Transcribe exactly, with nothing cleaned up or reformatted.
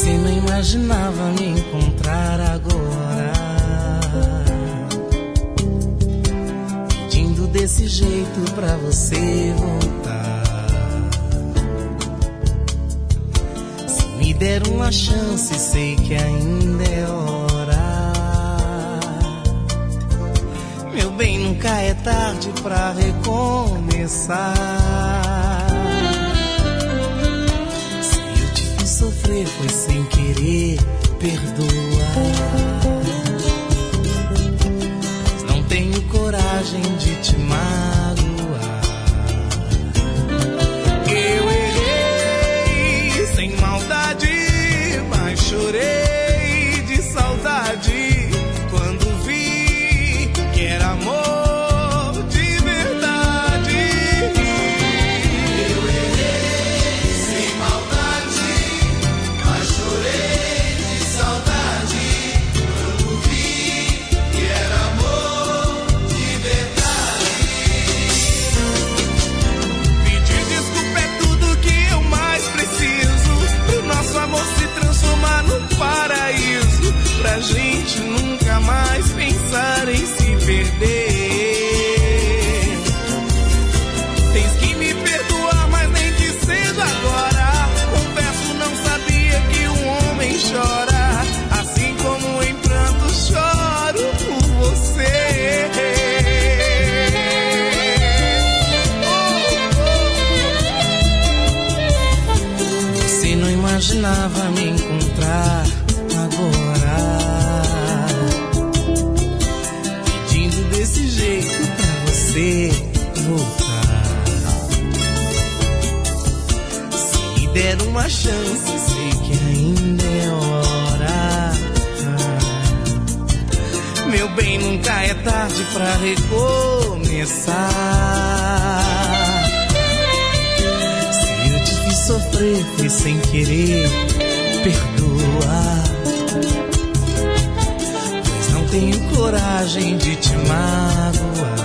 Você não imaginava me encontrar agora, pedindo desse jeito pra você voltar. Se me der uma chance, sei que ainda é hora. Meu bem, nunca é tarde pra recomeçar. Se eu te fiz sofrer, foi sem querer, perdoar. Mas não tenho coragem de te magoar. Eu errei sem maldade, mas chorei de saudade quando vi que era amor de verdade. Eu errei sem maldade, mas chorei de saudade quando vi que era amor de verdade. Pedir desculpa é tudo que eu mais preciso, pro nosso amor se transformar num paraíso, pra gente nunca mais pensar em se perder. Tens que me perdoar, mas nem que seja agora. Confesso, não sabia que um homem chora, assim como em pranto choro por você. Você não imaginava me encontrar agora, pedindo desse jeito pra você voltar. Se me der uma chance, sei que ainda é hora. Meu bem, nunca é tarde pra recomeçar. Se eu te fiz sofrer, foi sem querer, perdoar. Pois não tenho coragem de te magoar.